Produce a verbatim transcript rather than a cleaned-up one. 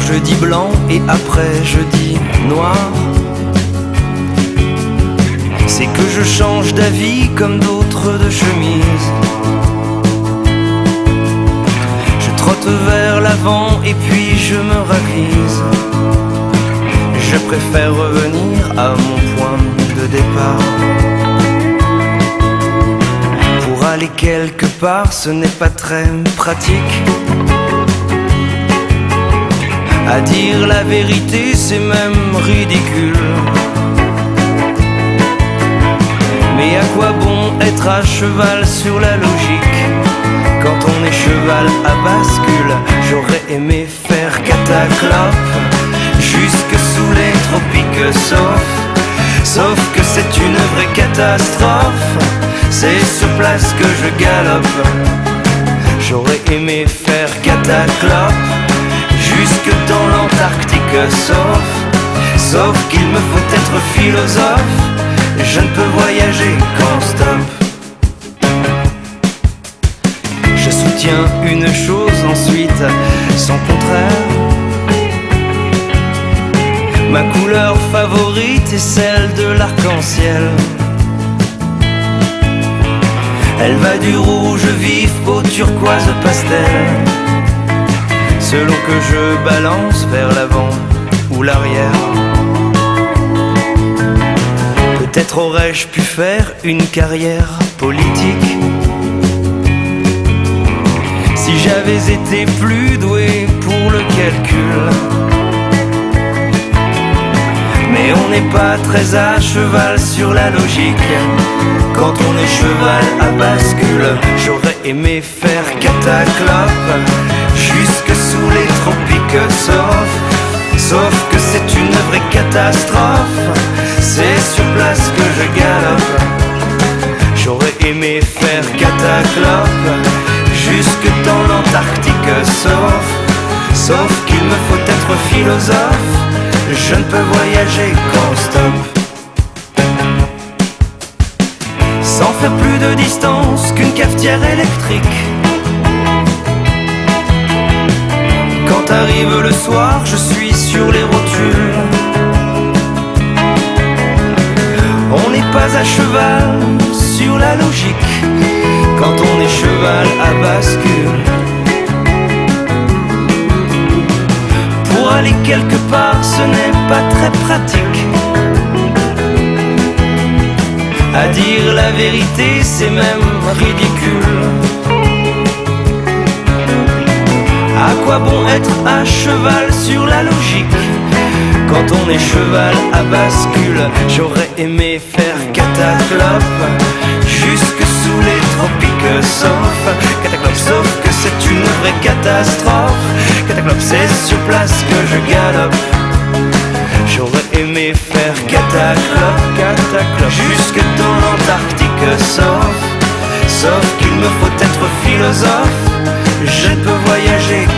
je dis blanc et après je dis noir. C'est que je change d'avis comme d'autres de chemise. Je trotte vers l'avant et puis je me ravise. Je préfère revenir à mon point de départ. Pour aller quelque part, ce n'est pas très pratique. À dire la vérité, c'est même ridicule. Mais à quoi bon être à cheval sur la logique? Quand on est cheval à bascule, j'aurais aimé faire cataclope jusque sous les tropiques, sauf, sauf que c'est une vraie catastrophe. C'est sur place que je galope. J'aurais aimé faire cataclope jusque dans l'Antarctique, sauf, sauf qu'il me faut être philosophe. Je ne peux voyager qu'en stop. Je soutiens une chose ensuite, son contraire. Ma couleur favorite est celle de l'arc-en-ciel. Elle va du rouge vif au turquoise pastel, selon que je balance vers l'avant ou l'arrière. Peut-être aurais-je pu faire une carrière politique si j'avais été plus doué pour le calcul. Mais on n'est pas très à cheval sur la logique. Quand on est cheval à bascule, j'aurais aimé faire cataclope jusque sous les tropiques, sauf, sauf que c'est une vraie catastrophe. C'est sur place que je galope. J'aurais aimé faire cataclope jusque dans l'Antarctique, sauf, sauf qu'il me faut être philosophe. Je ne peux voyager qu'en stop. Sans faire plus de distance qu'une cafetière électrique. Quand arrive le soir, je suis sur les rotules. On n'est pas à cheval sur la logique quand on est cheval à bascule. Pour aller quelque part, ce n'est pas très pratique. À dire la vérité, c'est même ridicule. À quoi bon être à cheval sur la logique quand on est cheval à bascule? J'aurais aimé faire cataclope jusque sous les tropiques, sauf cataclope, sauf que c'est une vraie catastrophe. Cataclope, c'est sur place que je galope. J'aurais aimé faire cataclope, cataclope jusque dans l'Antarctique, sauf, sauf qu'il me faut être philosophe. Je ne peux voyager